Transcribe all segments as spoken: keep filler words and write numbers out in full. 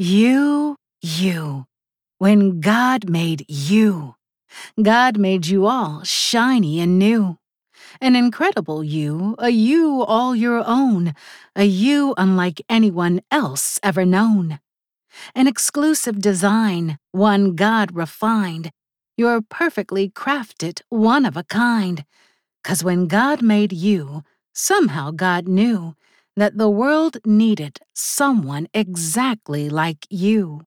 You, you. When God made you, God made you all shiny and new. An incredible you, a you all your own, a you unlike anyone else ever known. An exclusive design, one God refined. You're perfectly crafted, one of a kind. 'Cause when God made you, somehow God knew that the world needed someone exactly like you.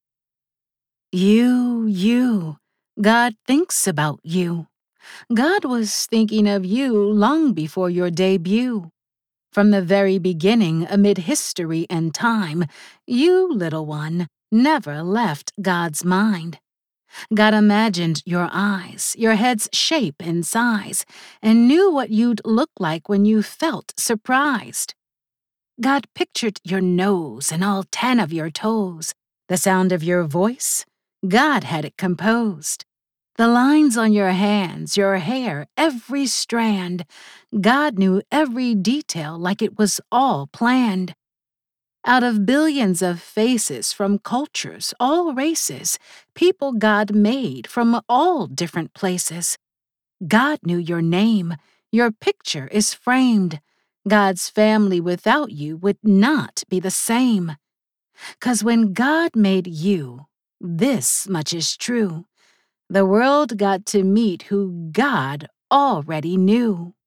You, you. God thinks about you. God was thinking of you long before your debut. From the very beginning, amid history and time, you, little one, never left God's mind. God imagined your eyes, your head's shape and size, and knew what you'd look like when you felt surprised. God pictured your nose and all ten of your toes, the sound of your voice. God had it composed. The lines on your hands, your hair, every strand. God knew every detail like it was all planned. Out of billions of faces from cultures, all races, people God made from all different places. God knew your name. Your picture is framed. God's family without you would not be the same. 'Cause when God made you, this much is true. The world got to meet who God already knew.